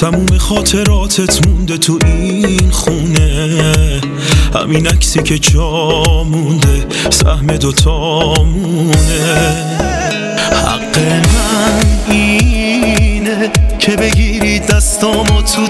تموم خاطراتت مونده تو این خونه، همین عکسی که جا مونده سهم دوتامونه. حق من اینه که بگیری دستامو تو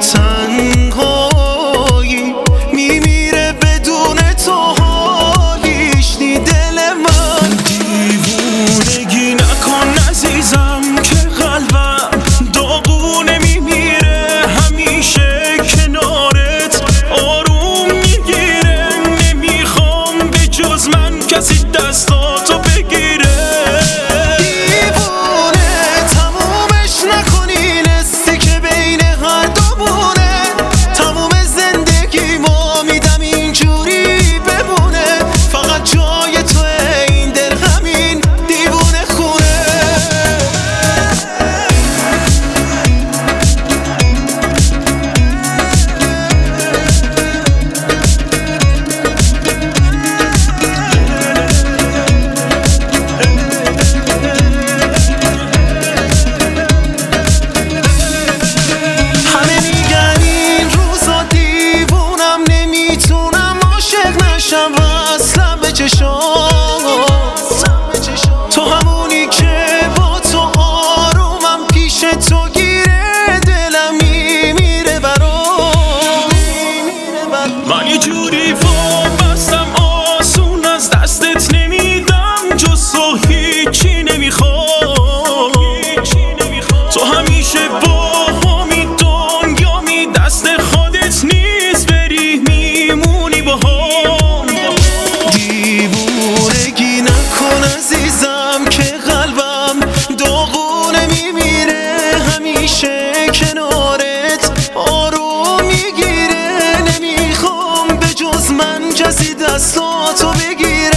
تنهایی، میمیره بدون تو حالیش نی دل من. دیوونگی نکن عزیزم که قلبم داغونه، میمیره همیشه کنارت آروم میگیره. نمیخوام به جز من کسی دستاتو بگیره. تو همونی که با تو آرومم، پیش تو گیره دلم میمیره برات. من یه جوری وابستم آسون از دستت نمیدم، جز تو هیچی نمیخوام. تو همیشه با همی دنیامی، دست خودت نیست بری میمونی با هم. دیوونگی نکن عزیزم که قلبم داغونه، میمیره همیشه کنارت آروم میگیره. نمیخوام به جز من کسی دستاتو بگیره.